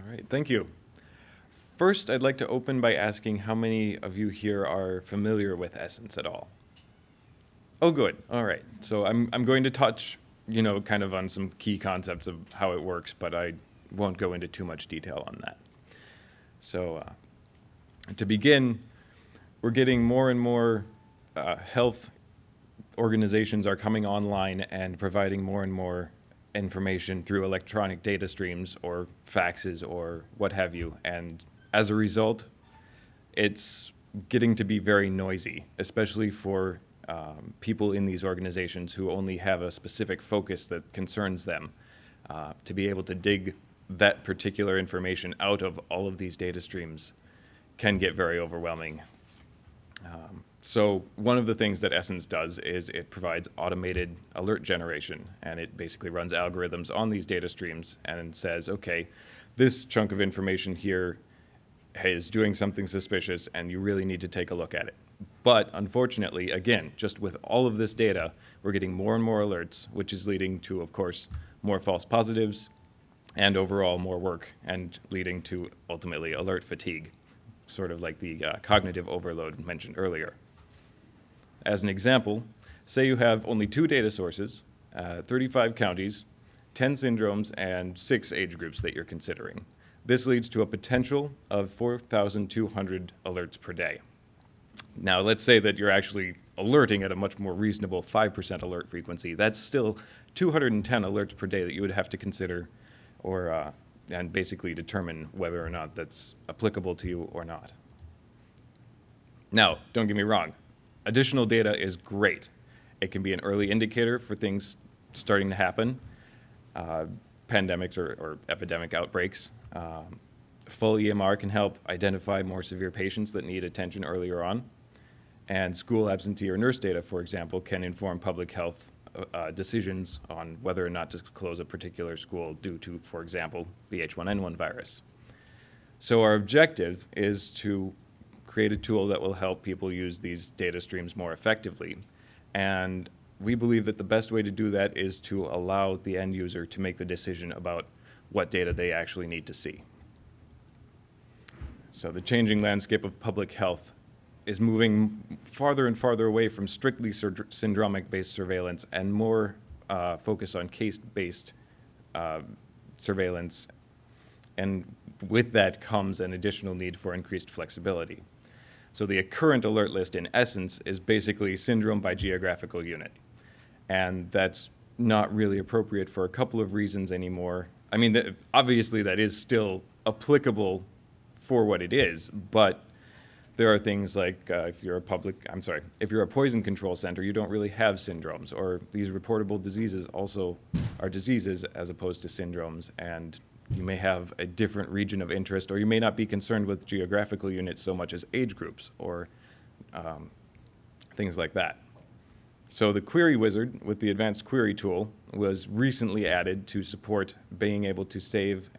right, thank you. First, I'd like to open by asking how many of you here are familiar with Essence at all? Oh, good. All right. So I'm going to touch, kind of on some key concepts of how it works, but I won't go into too much detail on that. So to begin, we're getting more and more health organizations are coming online and providing more and more information through electronic data streams or faxes or what have you. And as a result, it's getting to be very noisy, especially for people in these organizations who only have a specific focus that concerns them. To be able to dig that particular information out of all of these data streams can get very overwhelming. So one of the things that Essence does is it provides automated alert generation, and it basically runs algorithms on these data streams and says, okay, this chunk of information here is doing something suspicious and you really need to take a look at it. But unfortunately, again, just with all of this data, we're getting more and more alerts, which is leading to, of course, more false positives and overall more work and leading to ultimately alert fatigue, sort of like the cognitive overload mentioned earlier. As an example, say you have only 2 data sources, 35 counties, 10 syndromes, and 6 age groups that you're considering. This leads to a potential of 4,200 alerts per day. Now, let's say that you're actually alerting at a much more reasonable 5% alert frequency. That's still 210 alerts per day that you would have to consider and basically determine whether or not that's applicable to you or not. Now, don't get me wrong. Additional data is great. It can be an early indicator for things starting to happen, pandemics or epidemic outbreaks. Full EMR can help identify more severe patients that need attention earlier on. And school absentee or nurse data, for example, can inform public health decisions on whether or not to close a particular school due to, for example, the H1N1 virus. So our objective is to create a tool that will help people use these data streams more effectively. And we believe that the best way to do that is to allow the end user to make the decision about what data they actually need to see. So the changing landscape of public health is moving farther and farther away from strictly syndromic-based surveillance and more focus on case-based surveillance. And with that comes an additional need for increased flexibility. So the current alert list, in essence, is basically syndrome by geographical unit. And that's not really appropriate for a couple of reasons anymore. I mean, obviously that is still applicable for what it is, but there are things like if you're a poison control center, you don't really have syndromes, or these reportable diseases also are diseases as opposed to syndromes, and you may have a different region of interest, or you may not be concerned with geographical units so much as age groups or things like that. So the Query Wizard with the Advanced Query tool was recently added to support being able to save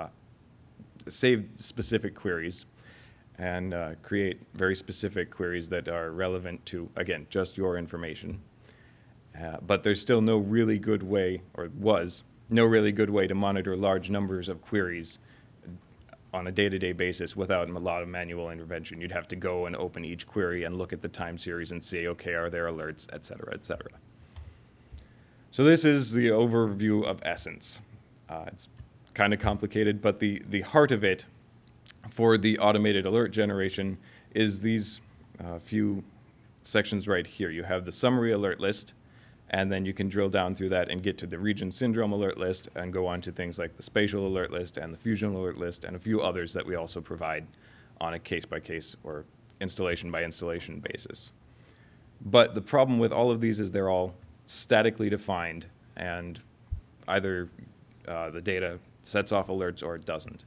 specific queries and create very specific queries that are relevant to, again, just your information. But there's still no really good way, or was no really good way to monitor large numbers of queries on a day-to-day basis without a lot of manual intervention. You'd have to go and open each query and look at the time series and see, okay, are there alerts, et cetera, et cetera. So this is the overview of Essence. It's kind of complicated, but the heart of it for the automated alert generation is these few sections right here. You have the summary alert list, and then you can drill down through that and get to the region syndrome alert list and go on to things like the spatial alert list and the fusion alert list and a few others that we also provide on a case-by-case or installation-by-installation basis. But the problem with all of these is they're all statically defined, and either the data sets off alerts or it doesn't.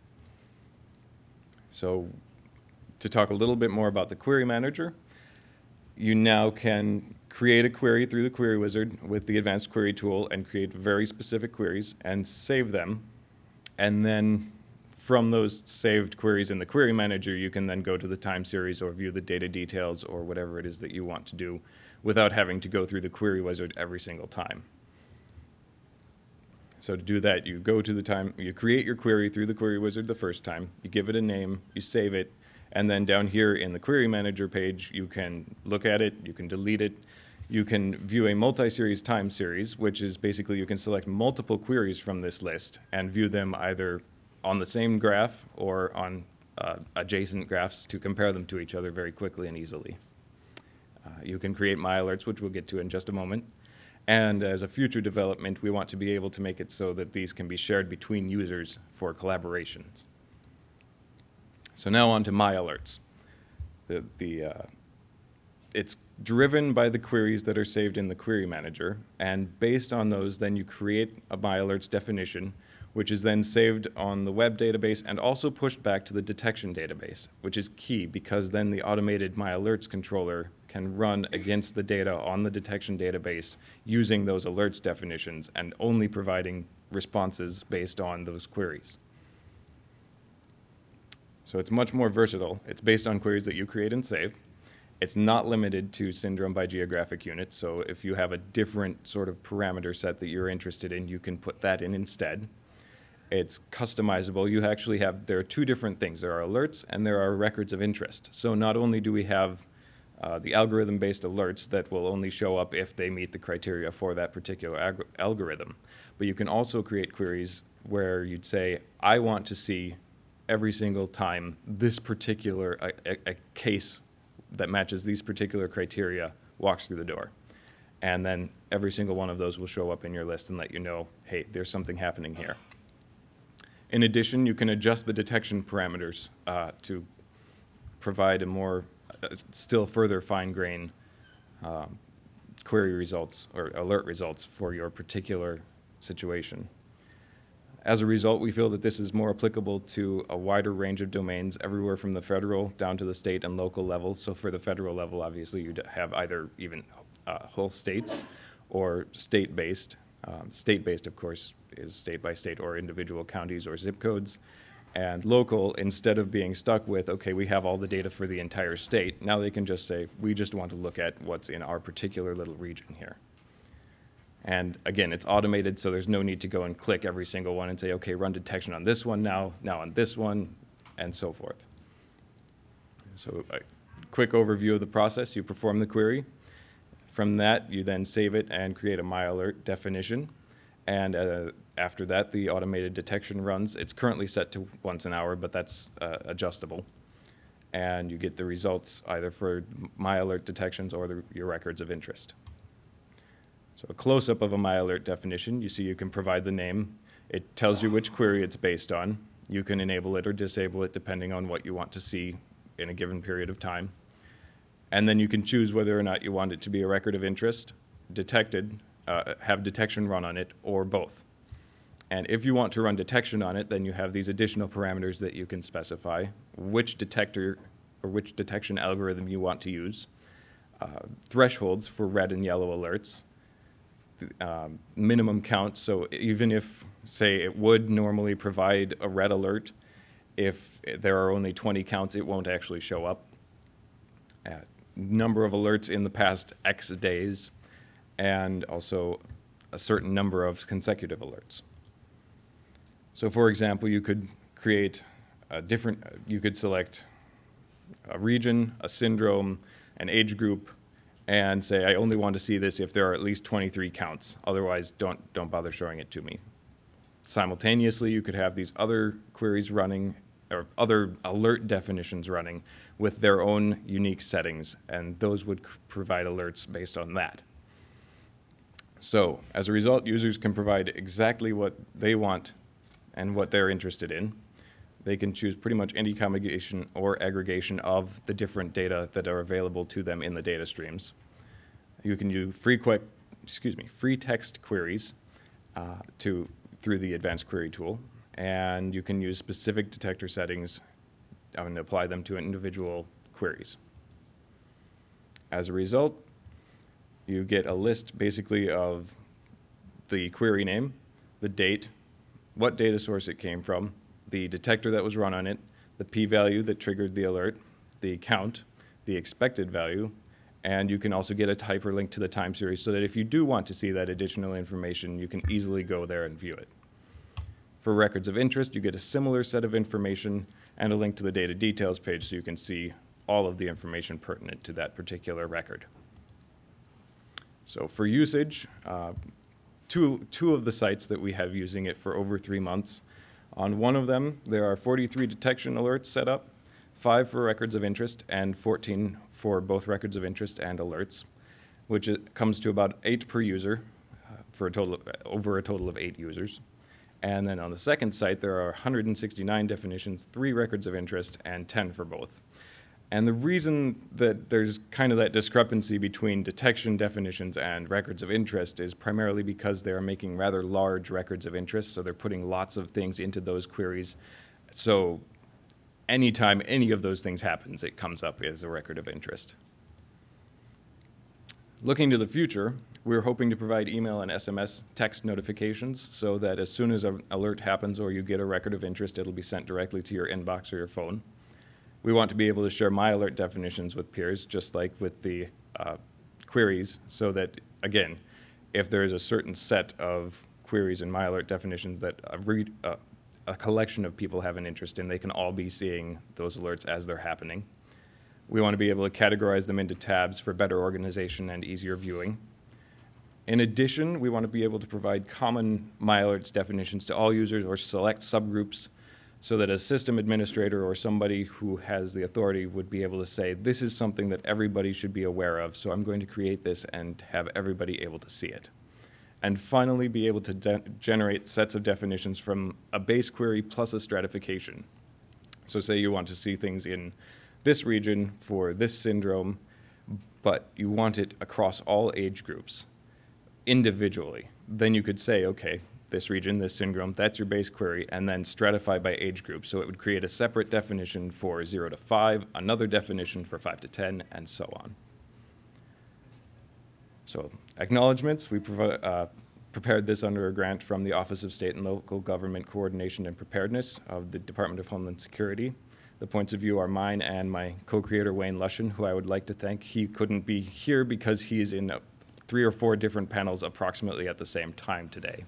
So to talk a little bit more about the Query Manager, you now can create a query through the Query Wizard with the Advanced Query tool and create very specific queries and save them. And then from those saved queries in the Query Manager, you can then go to the time series or view the data details or whatever it is that you want to do without having to go through the Query Wizard every single time. So to do that, you go to you create your query through the query wizard the first time, you give it a name, you save it, and then down here in the query manager page, you can look at it, you can delete it, you can view a multi-series time series, which is basically you can select multiple queries from this list and view them either on the same graph or on adjacent graphs to compare them to each other very quickly and easily. You can create My Alerts, which we'll get to in just a moment. And as a future development, we want to be able to make it so that these can be shared between users for collaborations. So now on to My Alerts. It's driven by the queries that are saved in the query manager, and based on those, then you create a My Alerts definition, which is then saved on the web database and also pushed back to the detection database, which is key because then the automated My Alerts controller can run against the data on the detection database using those alerts definitions and only providing responses based on those queries. So it's much more versatile. It's based on queries that you create and save. It's not limited to syndrome by geographic unit, so if you have a different sort of parameter set that you're interested in, you can put that in instead. It's customizable. There are two different things. There are alerts and there are records of interest. So not only do we have the algorithm-based alerts that will only show up if they meet the criteria for that particular algorithm, but you can also create queries where you'd say, I want to see every single time this particular a case that matches these particular criteria walks through the door. And then every single one of those will show up in your list and let you know, hey, there's something happening here. In addition, you can adjust the detection parameters to provide a more, still further fine-grained query results or alert results for your particular situation. As a result, we feel that this is more applicable to a wider range of domains, everywhere from the federal down to the state and local level. So for the federal level, obviously, you'd have either even whole states or state-based. State-based, of course, is state by state or individual counties or zip codes. And local, instead of being stuck with, okay, we have all the data for the entire state, now they can just say, we just want to look at what's in our particular little region here. And again, it's automated, so there's no need to go and click every single one and say, okay, run detection on this one now on this one, and so forth. So a quick overview of the process. You perform the query. From that, you then save it and create a My Alert definition. And after that, the automated detection runs. It's currently set to once an hour, but that's adjustable. And you get the results either for My Alert detections or your records of interest. So a close-up of a My Alert definition, you see you can provide the name. It tells you which query it's based on. You can enable it or disable it depending on what you want to see in a given period of time. And then you can choose whether or not you want it to be a record of interest, detected, have detection run on it, or both. And if you want to run detection on it, then you have these additional parameters that you can specify, which detector or which detection algorithm you want to use, thresholds for red and yellow alerts, minimum count. So even if, say, it would normally provide a red alert, if there are only 20 counts, it won't actually show up. Number of alerts in the past X days, and also a certain number of consecutive alerts. So for example, you could create you could select a region, a syndrome, an age group, and say, I only want to see this if there are at least 23 counts. Otherwise, don't bother showing it to me. Simultaneously, you could have these other queries running, or other alert definitions running with their own unique settings, and those would provide alerts based on that. So, as a result, users can provide exactly what they want and what they're interested in. They can choose pretty much any combination or aggregation of the different data that are available to them in the data streams. You can use free text queries through the advanced query tool, and you can use specific detector settings and apply them to individual queries. As a result, you get a list basically of the query name, the date, what data source it came from, the detector that was run on it, the p-value that triggered the alert, the count, the expected value, And you can also get a hyperlink to the time series so that if you do want to see that additional information, you can easily go there and view it. For records of interest, you get a similar set of information and a link to the data details page so you can see all of the information pertinent to that particular record. So for usage, two of the sites that we have using it for over 3 months. On one of them, there are 43 detection alerts set up, 5 for records of interest and 14 for both records of interest and alerts, which comes to about 8 per user for over a total of 8 users. And then on the second site, there are 169 definitions, 3 records of interest, and 10 for both. And the reason that there's kind of that discrepancy between detection definitions and records of interest is primarily because they're making rather large records of interest, so they're putting lots of things into those queries. So anytime any of those things happens, it comes up as a record of interest. Looking to the future, we're hoping to provide email and SMS text notifications so that as soon as an alert happens or you get a record of interest, it'll be sent directly to your inbox or your phone. We want to be able to share my alert definitions with peers, just like with the queries, so that, again, if there is a certain set of queries in my alert definitions that a collection of people have an interest in, they can all be seeing those alerts as they're happening. We want to be able to categorize them into tabs for better organization and easier viewing. In addition, we want to be able to provide common MyAlerts definitions to all users or select subgroups so that a system administrator or somebody who has the authority would be able to say, this is something that everybody should be aware of, so I'm going to create this and have everybody able to see it. And finally, be able to generate sets of definitions from a base query plus a stratification. So say you want to see things in this region for this syndrome, but you want it across all age groups individually. Then you could say, okay, this region, this syndrome, that's your base query, and then stratify by age group. So it would create a separate definition for 0 to 5, another definition for 5 to 10, and so on. So acknowledgements, we prepared this under a grant from the Office of State and Local Government Coordination and Preparedness of the Department of Homeland Security. The points of view are mine and my co-creator, Wayne Lushin, who I would like to thank. He couldn't be here because he's in 3 or 4 different panels approximately at the same time today.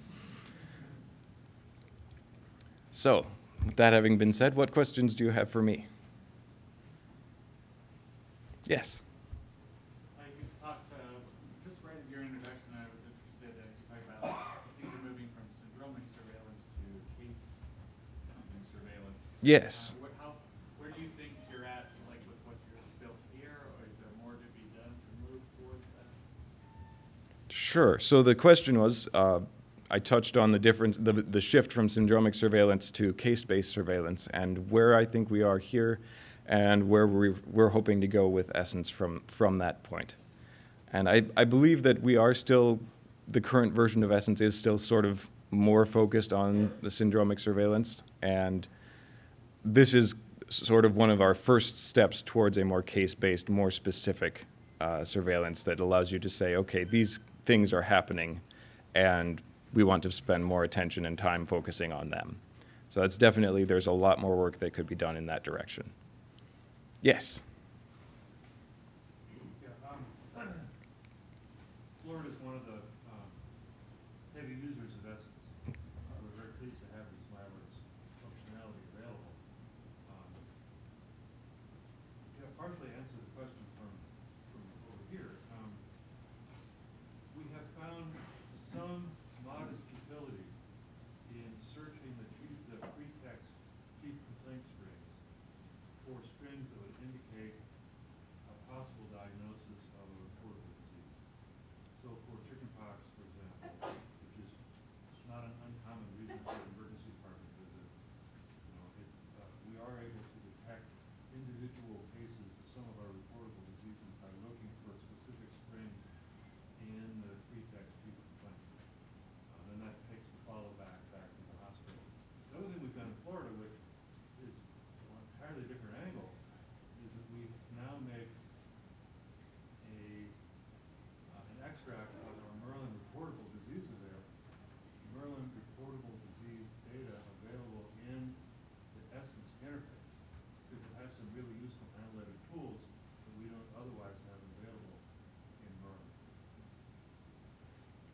So, that having been said, what questions do you have for me? Yes? You talked, just right at your introduction, I was interested that you talked about things are moving from syndromic surveillance to case something surveillance. Yes. Where do you think you're at, like with what you're built here, or is there more to be done to move towards that? Sure. So the question was, I touched on the difference, the shift from syndromic surveillance to case-based surveillance, and where I think we are here, and where we're hoping to go with Essence from that point. And I believe that we are still, the current version of Essence is still sort of more focused on the syndromic surveillance, and this is sort of one of our first steps towards a more case-based, more specific surveillance that allows you to say, okay, these things are happening, and we want to spend more attention and time focusing on them. So that's definitely, there's a lot more work that could be done in that direction. Yes? Yeah, Florida is one of the heavy users of Essence. We're very pleased to have this MyAlerts functionality available. Yeah, partially answer the question from over here. We have found some modest utility in searching the pretext chief complaint strings for strings that would indicate a possible diagnosis of a reportable disease. So for chickenpox, for example, which is not an uncommon reason for an emergency department visit, we are able to detect individual cases of some of our reportable diseases by looking for specific strings in the pretext chief complaint. And that takes the follow back to the hospital. The other thing we've done in Florida, which is an entirely different angle, is that we now make an extract of our Merlin reportable disease Merlin reportable disease data available in the Essence interface, because it has some really useful analytic tools that we don't otherwise have available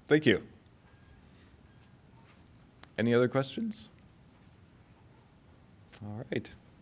Thank you. Any other questions? All right.